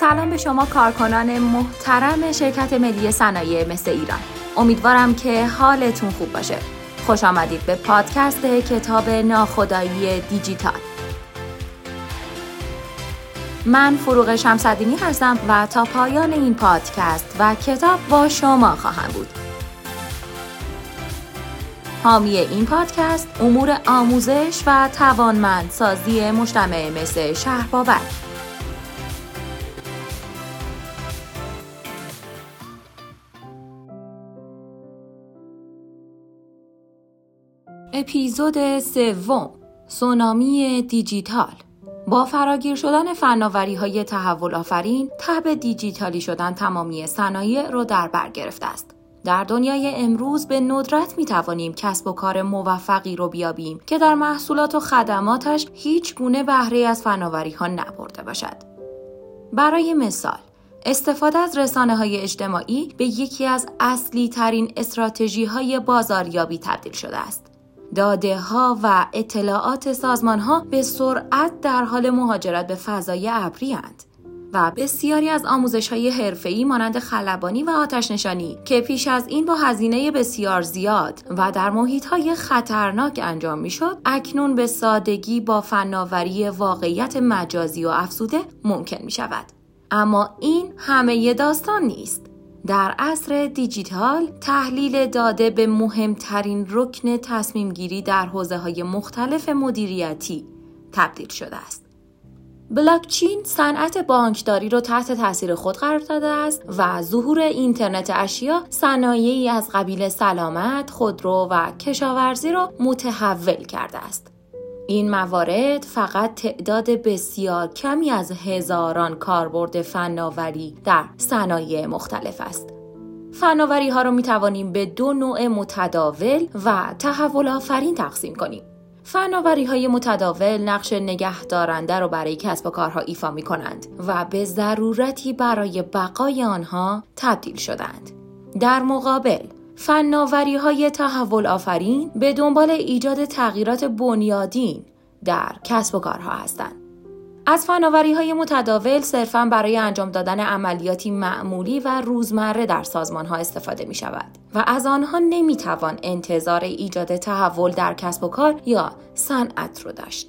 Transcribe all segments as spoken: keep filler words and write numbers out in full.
سلام به شما کارکنان محترم شرکت ملی صنایع مس ایران. امیدوارم که حالتون خوب باشه. خوش آمدید به پادکست کتاب ناخودآیی دیجیتال. من فروغ شمس‌الدینی هستم و تا پایان این پادکست و کتاب با شما خواهم بود. حامی این پادکست امور آموزش و توانمندسازی مجتمع مثل شهربابک. اپیزود سوم، سونامی دیجیتال. با فراگیر شدن فناوری‌های تحول آفرین، تب دیجیتالی شدن تمامی صنایع رو در بر گرفته است. در دنیای امروز به ندرت می‌توانیم کسب و کار موفقی رو بیابیم که در محصولات و خدماتش هیچ گونه بهره از فناوری‌ها نبرده باشد. برای مثال، استفاده از رسانه‌های اجتماعی به یکی از اصلی ترین استراتژی‌های بازاریابی تبدیل شده است. داده ها و اطلاعات سازمان ها به سرعت در حال مهاجرت به فضای ابری اند و بسیاری از آموزش های حرفه‌ای مانند خلبانی و آتش نشانی که پیش از این با هزینه بسیار زیاد و در محیط های خطرناک انجام می شد، اکنون به سادگی با فناوری واقعیت مجازی و افزوده ممکن می شود. اما این همه داستان نیست. در عصر دیجیتال، تحلیل داده به مهمترین رکن تصمیم گیری در حوزه‌های مختلف مدیریتی تبدیل شده است. بلاکچین صنعت بانکداری را تحت تاثیر خود قرار داده است و ظهور اینترنت اشیا صنایعی از قبیل سلامت، خودرو و کشاورزی را متحول کرده است. این موارد فقط تعداد بسیار کمی از هزاران کاربرد فناوری در صنایع مختلف است. فناوری ها را می توانیم به دو نوع متداول و تحول آفرین تقسیم کنیم. فناوری های متداول نقش نگهدارنده را برای کسب و کارها ایفا می کنند و به ضرورتی برای بقای آنها تبدیل شدند. در مقابل، فناوری‌های تحول آفرین به دنبال ایجاد تغییرات بنیادین در کسب و کارها هستند. از فناوری‌های متداول صرفاً برای انجام دادن عملیاتی معمولی و روزمره در سازمان‌ها استفاده می‌شود و از آنها نمی‌توان انتظار ایجاد تحول در کسب و کار یا صنعت را داشت.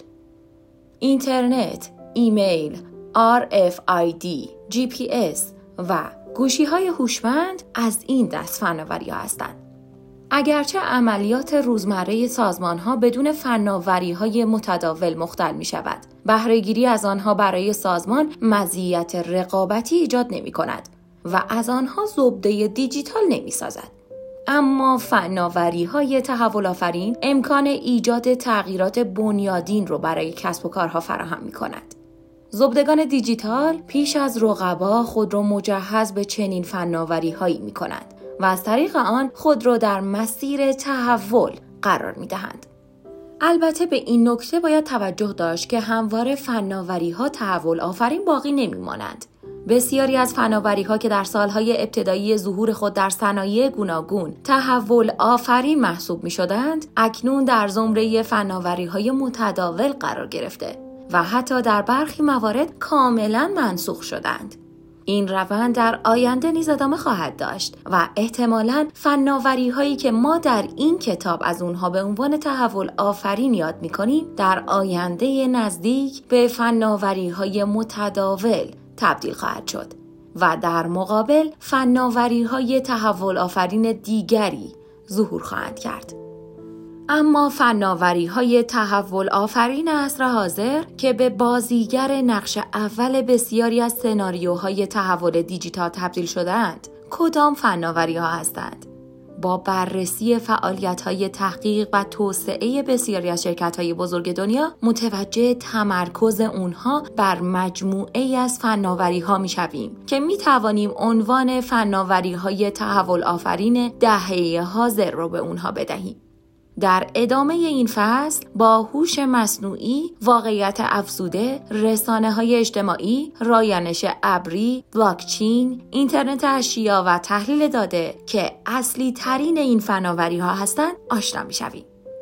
اینترنت، ایمیل، آر اف آی دی، جی پی اس و گوشی‌های هوشمند از این دست فناوری‌ها هستند. اگرچه عملیات روزمره سازمان‌ها بدون فناوری‌های متداول مختل می‌شود، بهره‌گیری از آنها برای سازمان مزیت رقابتی ایجاد نمی‌کند و از آنها زبده دیجیتال نمی‌سازد. اما فناوری‌های تحول آفرین امکان ایجاد تغییرات بنیادین را برای کسب و کارها فراهم می‌کند. زبدگان دیجیتال پیش از رقبا خود را مجهز به چنین فناوری هایی می کنند و از طریق آن خود را در مسیر تحول قرار می دهند. البته به این نکته باید توجه داشت که همواره فناوری ها تحول آفرین باقی نمی مانند. بسیاری از فناوری ها که در سالهای ابتدایی ظهور خود در صنایع گوناگون تحول آفرین محسوب می شدند، اکنون در زمره فناوری های متداول قرار گرفته و حتی در برخی موارد کاملا منسوخ شدند. این روند در آینده نیز ادامه خواهد داشت و احتمالاً فناوری هایی که ما در این کتاب از اونها به عنوان تحول آفرین یاد می‌کنیم در آینده نزدیک به فناوری های متداول تبدیل خواهد شد و در مقابل فناوری های تحول آفرین دیگری ظهور خواهند کرد. اما فناوری‌های تحول آفرین عصر حاضر که به بازیگر نقش اول بسیاری از سناریوهای تحول دیجیتال تبدیل شده‌اند، کدام فناوری‌ها هستند؟ با بررسی فعالیت‌های تحقیق و توسعه بسیاری از شرکت‌های بزرگ دنیا، متوجه تمرکز اونها بر مجموعه‌ای از فناوری‌ها می‌شویم که می‌توانیم عنوان فناوری‌های تحول آفرین دهه حاضر رو به اونها بدهیم. در ادامه این فصل با هوش مصنوعی، واقعیت افزوده، رسانه‌های اجتماعی، رایانش ابری، بلاکچین، اینترنت اشیا و تحلیل داده که اصلی ترین این فناوری‌ها هستند آشنا می‌شویم.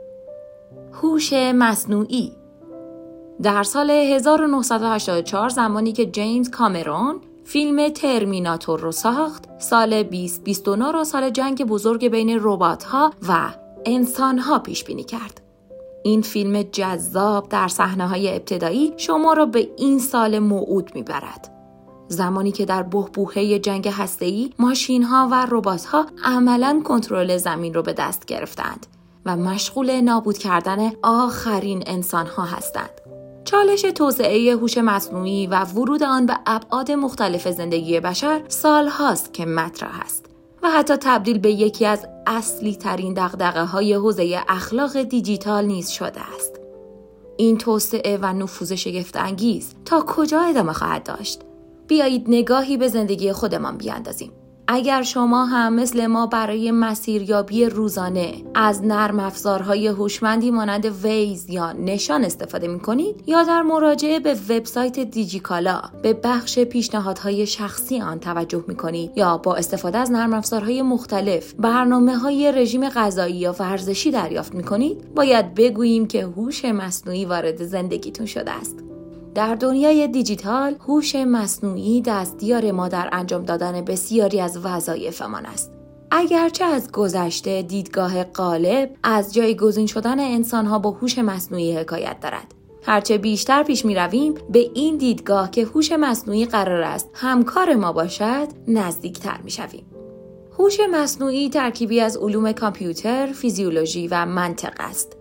هوش مصنوعی در سال هزار و نهصد و هشتاد و چهار زمانی که جیمز کامرون فیلم ترمیناتور رو ساخت. سال بیست بیست و نه رو سال جنگ بزرگ بین ربات‌ها و انسان‌ها پیش بینی کرد. این فیلم جذاب در صحنه‌های ابتدایی شما را به این سال موعود می‌برد. زمانی که در بحبوحه جنگ هسته‌ای ماشین‌ها و ربات‌ها عملاً کنترل زمین رو به دست گرفتند و مشغول نابود کردن آخرین انسان‌ها هستند. چالش توسعه هوش مصنوعی و ورود آن به ابعاد مختلف زندگی بشر سال‌هاست که مطرح است و حتی تبدیل به یکی از اصلی ترین دغدغه‌های حوزه اخلاق دیجیتال نیز شده است. این توسعه و نفوذ شگفت‌انگیز تا کجا ادامه خواهد داشت؟ بیایید نگاهی به زندگی خودمان بیاندازیم. اگر شما هم مثل ما برای مسیریابی روزانه از نرم افزارهای هوشمندی مانند ویز یا نشان استفاده می‌کنید یا در مراجعه به وبسایت دیجیکالا به بخش پیشنهادهای شخصی آن توجه می‌کنید یا با استفاده از نرم افزارهای مختلف برنامه‌های رژیم غذایی یا ورزشی دریافت می‌کنید، باید بگوییم که هوش مصنوعی وارد زندگیتون شده است. در دنیای دیجیتال، هوش مصنوعی دستیار ما در انجام دادن بسیاری از وظایفمان است. اگرچه از گذشته دیدگاه غالب از جایگزین شدن انسان‌ها با هوش مصنوعی حکایت دارد. هرچه بیشتر پیش می‌رویم به این دیدگاه که هوش مصنوعی قرار است همکار ما باشد، نزدیک‌تر می‌شویم. هوش مصنوعی ترکیبی از علوم کامپیوتر، فیزیولوژی و منطق است.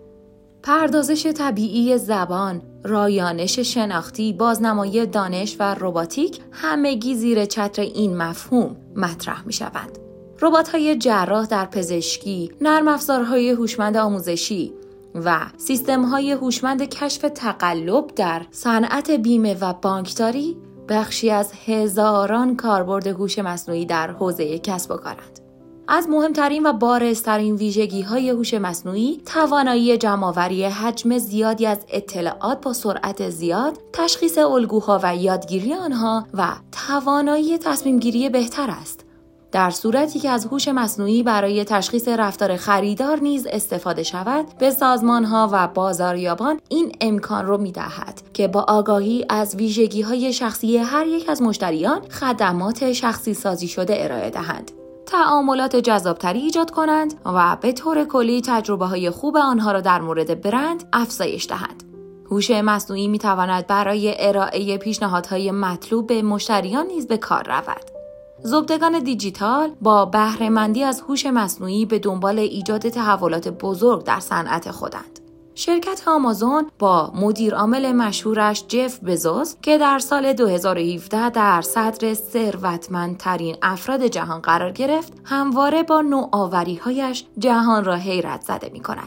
پردازش طبیعی زبان، رایانش شناختی، بازنمایی دانش و رباتیک همگی زیر چتر این مفهوم مطرح می شوند. ربات‌های جراح در پزشکی، نرم افزارهای هوشمند آموزشی و سیستم‌های هوشمند کشف تقلب در صنعت بیمه و بانکداری بخشی از هزاران کاربرد هوش مصنوعی در حوزه کسب و کارند. از مهمترین و بارزترین ویژگی‌های هوش مصنوعی توانایی جمع‌آوری حجم زیادی از اطلاعات با سرعت زیاد، تشخیص الگوها و یادگیری آنها و توانایی تصمیم‌گیری بهتر است. در صورتی که از هوش مصنوعی برای تشخیص رفتار خریدار نیز استفاده شود، به سازمان‌ها و بازاریابان این امکان را می‌دهد که با آگاهی از ویژگی‌های شخصی هر یک از مشتریان خدمات شخصی سازی شده ارائه دهند، تعاملات جذابتری ایجاد کنند و به طور کلی تجربه‌های خوب آنها را در مورد برند افزایش دهند. هوش مصنوعی می‌تواند برای ارائه پیشنهادهای مطلوب به مشتریان نیز به کار رود. زبدگان دیجیتال با بهره‌مندی از هوش مصنوعی به دنبال ایجاد تحولات بزرگ در صنعت خودند. شرکت آمازون با مدیر عامل مشهورش جف بزوس که در سال دو هزار و هفده در صدر ثروتمندترین افراد جهان قرار گرفت، همواره با نوآوری‌هایش جهان را حیرت زده می‌کند.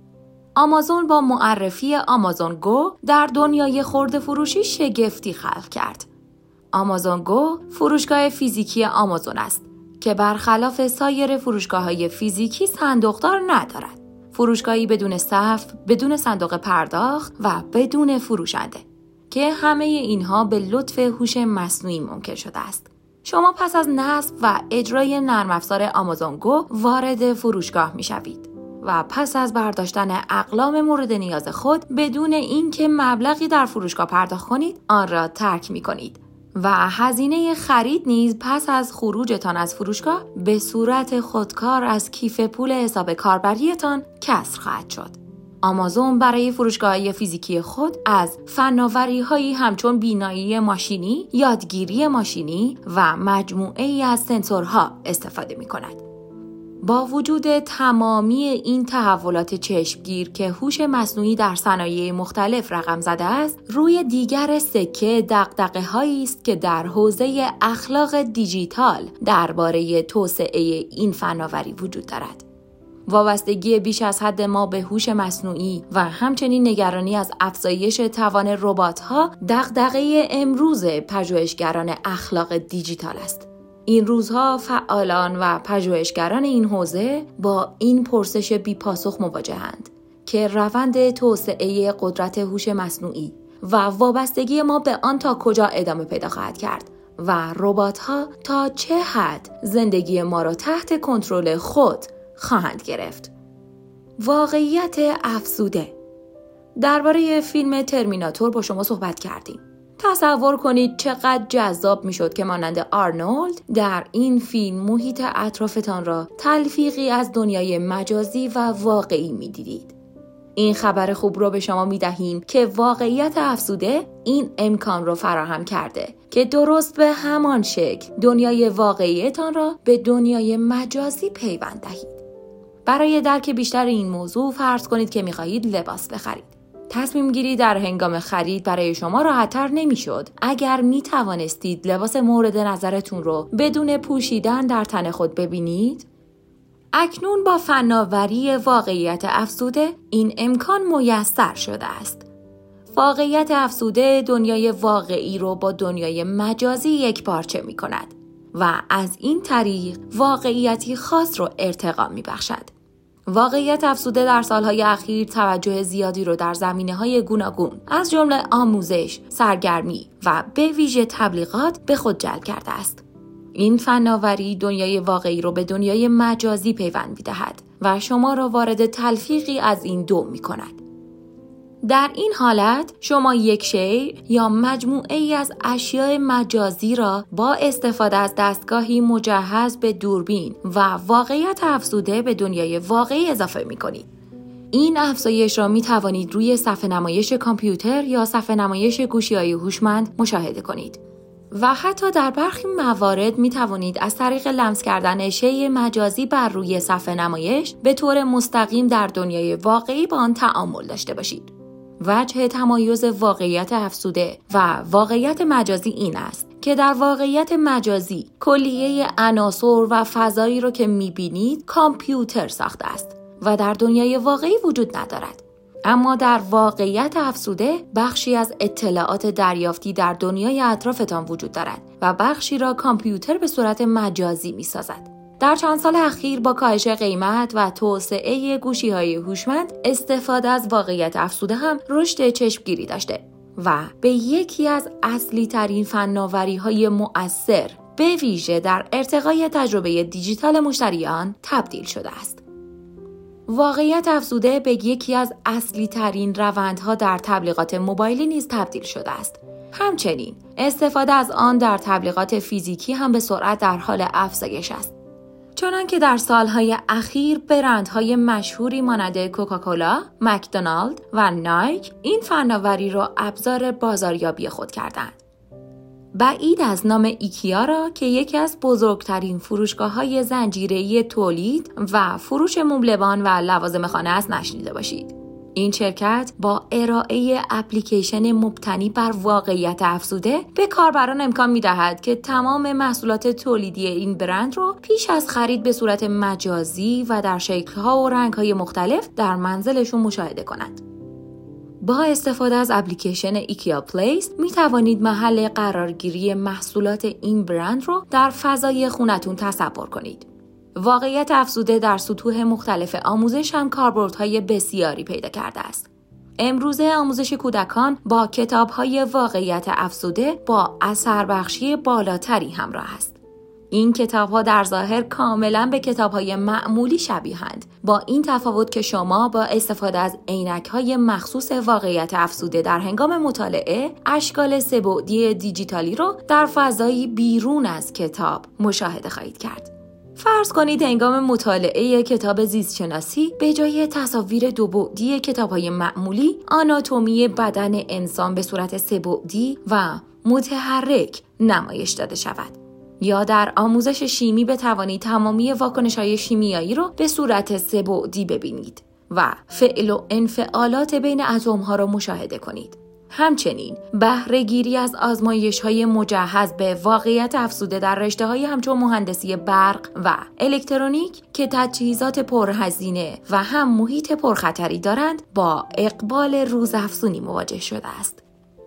آمازون با معرفی آمازون گو در دنیای خرده فروشی شگفتی خلق کرد. آمازون گو فروشگاه فیزیکی آمازون است که برخلاف سایر فروشگاه‌های فیزیکی صندوقدار ندارد. فروشگاهی بدون صف، بدون صندوق پرداخت و بدون فروشنده که همه اینها به لطف هوش مصنوعی ممکن شده است. شما پس از نصب و اجرای نرم افزار آمازون گو وارد فروشگاه می‌شوید و پس از برداشتن اقلام مورد نیاز خود بدون اینکه مبلغی در فروشگاه پرداخت کنید، آن را ترک می‌کنید و هزینه خرید نیز پس از خروجتان از فروشگاه به صورت خودکار از کیف پول حساب کاربریتان کسر خواهد شد. آمازون برای فروشگاه‌های فیزیکی خود از فناوری‌هایی همچون بینایی ماشینی، یادگیری ماشینی و مجموعه‌ای از سنسورها استفاده می‌کند. با وجود تمامی این تحولات چشمگیر که هوش مصنوعی در صنایع مختلف رقم زده است، روی دیگر سکه دغدغه‌هایی است که در حوزه اخلاق دیجیتال درباره توسعه این فناوری وجود دارد. وابستگی بیش از حد ما به هوش مصنوعی و همچنین نگرانی از افزایش توان ربات‌ها دغدغه امروز پژوهشگران اخلاق دیجیتال است. این روزها فعالان و پژوهشگران این حوزه با این پرسش بی پاسخ مواجهند که روند توسعه قدرت هوش مصنوعی و وابستگی ما به آن تا کجا ادامه پیدا خواهد کرد و ربات‌ها تا چه حد زندگی ما را تحت کنترل خود خواهند گرفت. واقعیت افزوده. درباره فیلم ترمیناتور با شما صحبت کردیم. تصور کنید چقدر جذاب میشد که مانند آرنولد در این فیلم محیط اطرافتان را تلفیقی از دنیای مجازی و واقعی میدیدید. این خبر خوب رو به شما میدهیم که واقعیت افزوده این امکان رو فراهم کرده که درست به همان شکل دنیای واقعیتان را به دنیای مجازی پیوند دهید. برای درک بیشتر این موضوع فرض کنید که میخواهید لباس بخرید. تصمیم گیری در هنگام خرید برای شما راحت‌تر نمی‌شد اگر می‌توانستید لباس مورد نظرتون رو بدون پوشیدن در تن خود ببینید. اکنون با فناوری واقعیت افزوده این امکان میسر شده است. واقعیت افزوده دنیای واقعی رو با دنیای مجازی یکپارچه می‌کند و از این طریق واقعیتی خاص رو ارتقا می‌بخشد. واقعیت افزوده در سالهای اخیر توجه زیادی رو در زمینه‌های گوناگون از جمله آموزش، سرگرمی و به ویژه تبلیغات به خود جلب کرده است. این فناوری دنیای واقعی رو به دنیای مجازی پیوند می‌دهد و شما را وارد تلفیقی از این دو می‌کند. در این حالت شما یک شی یا مجموعه ای از اشیاء مجازی را با استفاده از دستگاهی مجهز به دوربین و واقعیت افزوده به دنیای واقعی اضافه می کنید. این افزایش را می توانید روی صفحه نمایش کامپیوتر یا صفحه نمایش گوشی‌های هوشمند مشاهده کنید. و حتی در برخی موارد می توانید از طریق لمس کردن شی مجازی بر روی صفحه نمایش به طور مستقیم در دنیای واقعی با آن تعامل داشته باشید. وجه تمایز واقعیت افزوده و واقعیت مجازی این است که در واقعیت مجازی کلیه عناصر و فضایی رو که می‌بینید کامپیوتر ساخته است و در دنیای واقعی وجود ندارد. اما در واقعیت افزوده بخشی از اطلاعات دریافتی در دنیای اطرافتان وجود دارد و بخشی را کامپیوتر به صورت مجازی می‌سازد. در چند سال اخیر با کاهش قیمت و توسعه گوشی‌های هوشمند استفاده از واقعیت افزوده هم رشد چشمگیری داشته و به یکی از اصلی ترین فناوری‌های مؤثر به ویژه در ارتقای تجربه دیجیتال مشتریان تبدیل شده است. واقعیت افزوده به یکی از اصلی ترین روندها در تبلیغات موبایلی نیز تبدیل شده است. همچنین استفاده از آن در تبلیغات فیزیکی هم به سرعت در حال افزایش است. چنانکه در سالهای اخیر برندهای مشهوری مانند کوکاکولا، مکدونالد و نایک این فناوری را ابزار بازاریابی خود کردند. بعید از نام ایکیا را که یکی از بزرگترین فروشگاه‌های زنجیره‌ای تولید و فروش مبلمان و لوازم خانه است نشنیده باشید. این شرکت با ارائه اپلیکیشن مبتنی بر واقعیت افزوده به کاربران امکان می‌دهد که تمام محصولات تولیدی این برند رو پیش از خرید به صورت مجازی و در شکل‌ها و رنگ‌های مختلف در منزلشون مشاهده کنند. با استفاده از اپلیکیشن ایکیا پلیس می توانید محل قرارگیری محصولات این برند رو در فضای خونتون تصور کنید. واقعیت افزوده در سطوح مختلف آموزش هم کاربردهای بسیاری پیدا کرده است. امروزه آموزش کودکان با کتاب‌های واقعیت افزوده با اثربخشی بالاتری همراه است. این کتاب‌ها در ظاهر کاملاً به کتاب‌های معمولی شبیه‌اند، با این تفاوت که شما با استفاده از عینک‌های مخصوص واقعیت افزوده در هنگام مطالعه اشکال سه‌بعدی دیجیتالی رو در فضایی بیرون از کتاب مشاهده خواهید کرد. فرض کنید هنگام مطالعه کتاب زیستشناسی به جای تصاویر دو بعدی کتاب‌های معمولی آناتومی بدن انسان به صورت سه بعدی و متحرک نمایش داده شود. یا در آموزش شیمی بتوانید تمامی واکنش‌های شیمیایی رو به صورت سه بعدی ببینید و فعل و انفعالات بین اتم‌ها را مشاهده کنید. همچنین بهره گیری از آزمایش‌های مجهز به واقعیت افزوده در رشته‌های همچون مهندسی برق و الکترونیک که تجهیزات پرهزینه و هم محیط پرخطری دارند با اقبال روزافزونی مواجه شده است.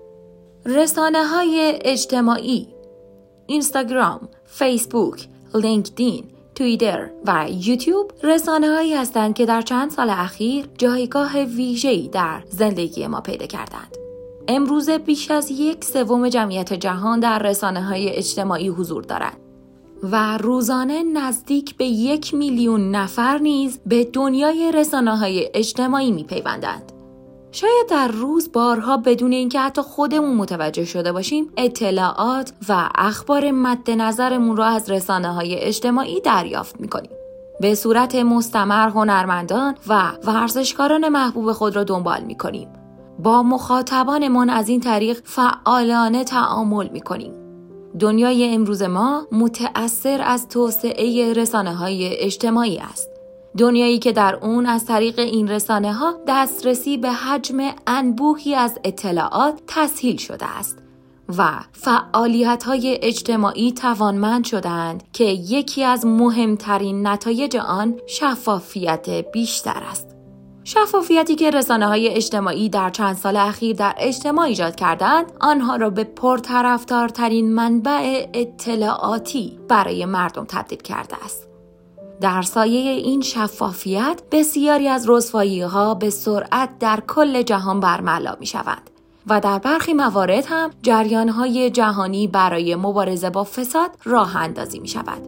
رسانه‌های اجتماعی اینستاگرام، فیسبوک، لینکدین، توییتر و یوتیوب رسانه‌هایی هستند که در چند سال اخیر جایگاه ویژه‌ای در زندگی ما پیدا کردند. امروزه بیش از یک سوم جمعیت جهان در رسانه‌های اجتماعی حضور دارند و روزانه نزدیک به یک میلیون نفر نیز به دنیای رسانه‌های اجتماعی می‌پیوندند. شاید در روز بارها بدون اینکه حتی خودمون متوجه شده باشیم اطلاعات و اخبار مد نظرمون را از رسانه‌های اجتماعی دریافت می‌کنیم. به صورت مستمر هنرمندان و ورزشکاران محبوب خود را دنبال می‌کنیم. با مخاطبانمان از این طریق فعالانه تعامل می‌کنیم. دنیای امروز ما متأثر از توسعه رسانه‌های اجتماعی است. دنیایی که در اون از طریق این رسانه‌ها دسترسی به حجم انبوهی از اطلاعات تسهیل شده است و فعالیت‌های اجتماعی توانمند شدند که یکی از مهمترین نتایج آن شفافیت بیشتر است. شفافیتی که رسانه‌های اجتماعی در چند سال اخیر در اجتماع ایجاد کردند، آنها را به پرطرفدارترین منبع اطلاعاتی برای مردم تبدیل کرده است. در سایه این شفافیت، بسیاری از رسوایی‌ها به سرعت در کل جهان برملا می‌شوند و در برخی موارد هم جریان‌های جهانی برای مبارزه با فساد راه اندازی می‌شود.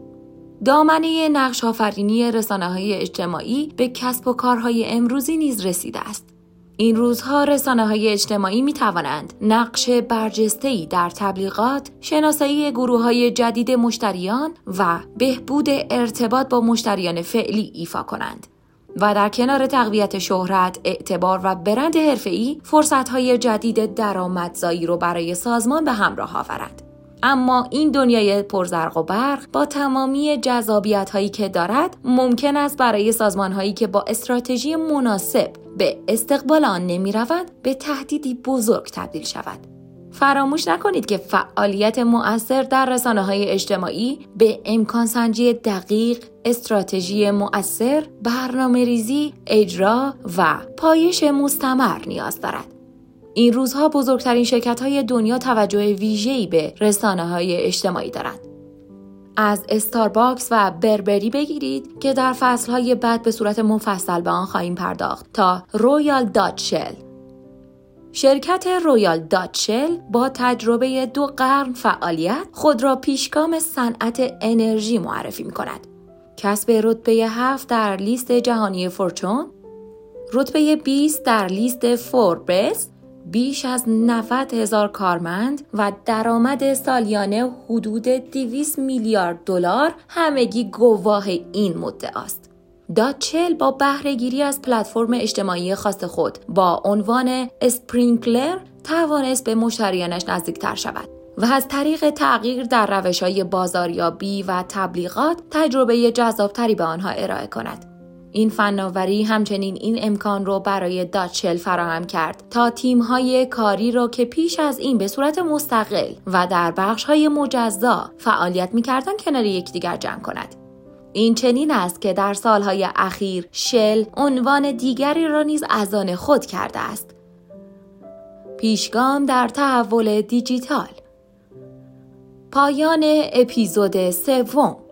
دامنه نقش آفرینی رسانه‌های اجتماعی به کسب و کارهای امروزی نیز رسیده است. این روزها رسانه‌های اجتماعی می‌توانند نقش برجسته‌ای در تبلیغات، شناسایی گروه‌های جدید مشتریان و بهبود ارتباط با مشتریان فعلی ایفا کنند و در کنار تقویت شهرت، اعتبار و برند حرفه‌ای، فرصت‌های جدید درآمدزایی رو برای سازمان به همراه آورند. اما این دنیای پرزرق و برق با تمامی جذابیت‌هایی که دارد، ممکن است برای سازمان‌هایی که با استراتژی مناسب به استقبال آن نمی‌روند، به تهدیدی بزرگ تبدیل شود. فراموش نکنید که فعالیت مؤثر در رسانه‌های اجتماعی به امکان سنجی دقیق، استراتژی مؤثر، برنامه‌ریزی، اجرا و پایش مستمر نیاز دارد. این روزها بزرگترین شرکت‌های دنیا توجه ویژه‌ای به رسانه‌های اجتماعی دارند. از استارباکس و بربری بگیرید که در فصل‌های بعد به صورت مفصل به آن خواهیم پرداخت تا رویال داچ شل. شرکت رویال داچ شل با تجربه دو قرن فعالیت خود را پیشگام صنعت انرژی معرفی می‌کند. کسب رتبه هفت در لیست جهانی فورچون، رتبه بیست در لیست فوربس، بیش از نود هزار کارمند و درآمد سالیانه حدود دویست میلیارد دلار همگی گواه این مدعاست. داچل با بهره‌گیری از پلتفرم اجتماعی خاص خود با عنوان اسپرینکلر توانست به مشتریانش نزدیکتر شود و از طریق تغییر در روش‌های بازاریابی و تبلیغات تجربه جذابتری به آنها ارائه کند. این فناوری همچنین این امکان رو برای داچل فراهم کرد تا تیم‌های کاری را که پیش از این به صورت مستقل و در بخش‌های مجزا فعالیت می‌کردند کنار یکدیگر جمع کند. این چنین است که در سالهای اخیر شل عنوان دیگری را نیز از آن خود کرده است: پیشگام در تحول دیجیتال. پایان اپیزود سوم.